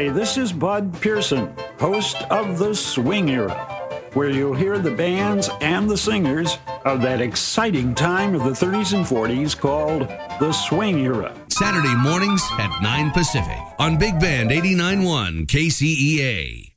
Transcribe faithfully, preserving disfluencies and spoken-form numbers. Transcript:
Hi, this is Bud Pearson, host of The Swing Era, where you'll hear the bands and the singers of that exciting time of the thirties and forties called The Swing Era. Saturday mornings at nine Pacific on Big Band eighty-nine point one K C E A.